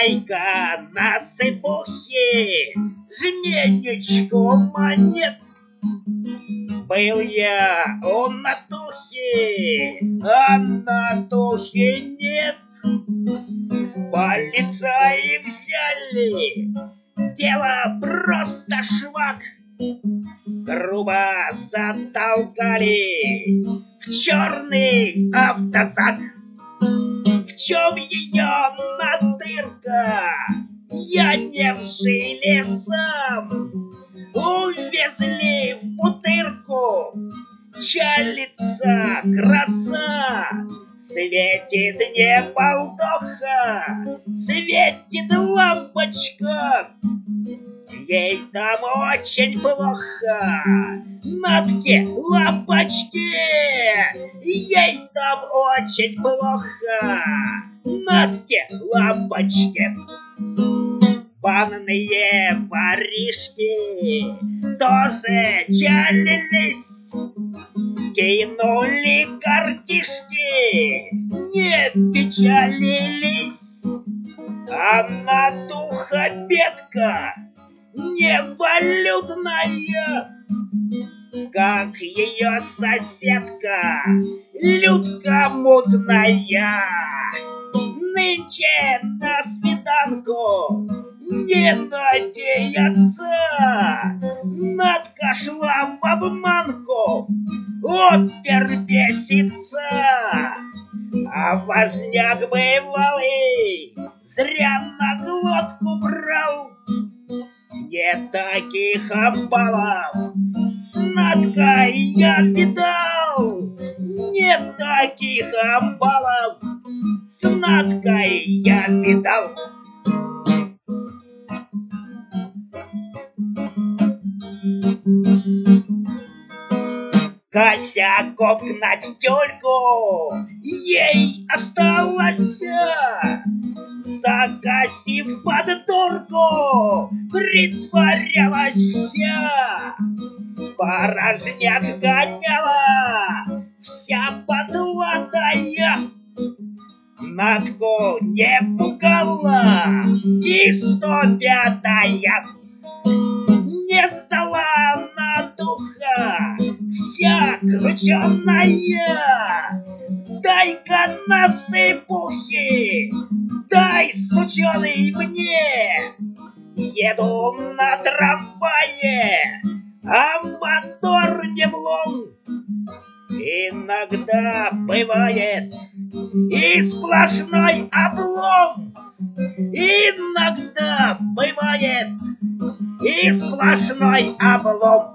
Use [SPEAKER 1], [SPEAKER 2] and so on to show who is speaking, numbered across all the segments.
[SPEAKER 1] Дай-ка на сыпухе жменечку монет. Был я у Натухи, а Натухи нет. Полицаи взяли, дело просто швак. Грубо затолкали в черный автозак. В чем ее натырка, я не в жиле сам. Увезли в бутырку, чалится краса. Светит не полдоха, светит лампочка. Ей там очень плохо, Натке лампочки. Ей там очень плохо, Натке лампочки. Банные воришки тоже чалились, кинули картишки, не печалились. А Натуха бедка невалютная, как ее соседка Людка мутная. Нынче на свиданку не надеяться, Натка шла в обманку, опер бесится. А важняк бывалый зря на глотку брал. Не таких амбалов с Наткой я видал. Не таких амбалов с Наткой я видал. Косяков гнать тёльку ей осталось, загасив поддурку, притворялась вся. Порожняк гоняла вся подлатая, Натку не пугала и 105-я. Не сдала Натуха вся крученая. Дай-ка на сыпухи, дай, сученый, мне. Еду на трамвае, а мотор не влом. Иногда бывает и сплошной облом. Иногда бывает и сплошной облом.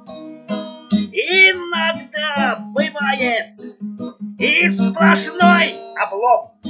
[SPEAKER 1] Иногда бывает и сплошной облом.